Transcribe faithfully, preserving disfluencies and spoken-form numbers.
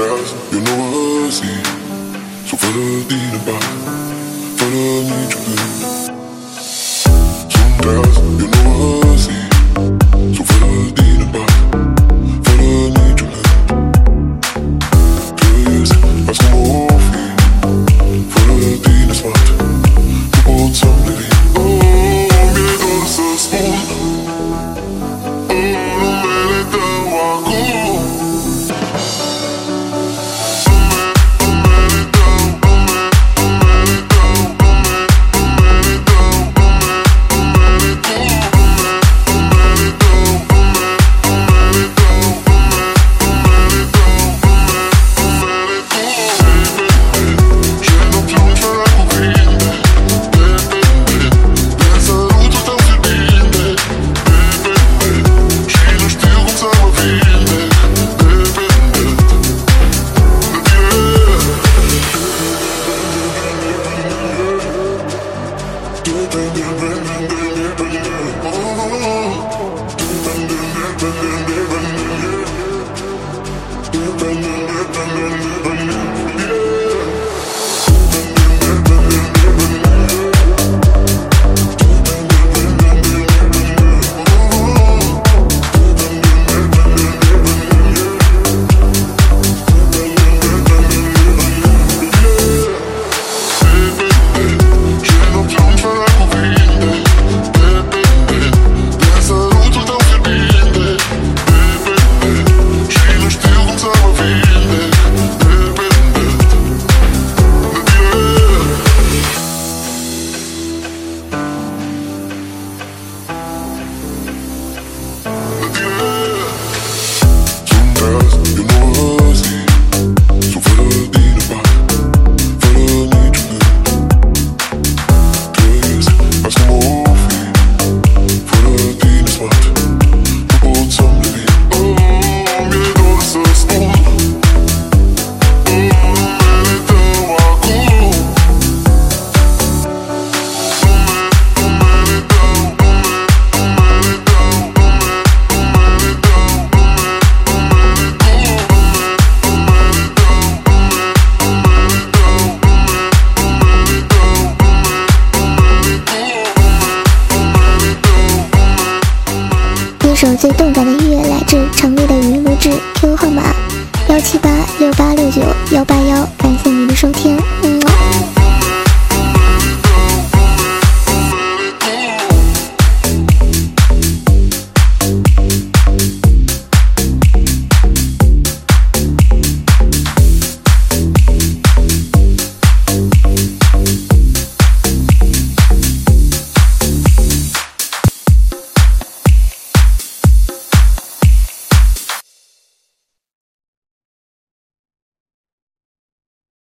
Sometimes eu não assim, só fără tine bag, fără nicio gând. Sometimes eu nu assim, só fără tine bag, fără nicio gând. Trăiesc azi cum o fi, fără tine smart, nu pot să-mi revin. Oh, mi-e dor să spun numele tău acum. 一首最动感的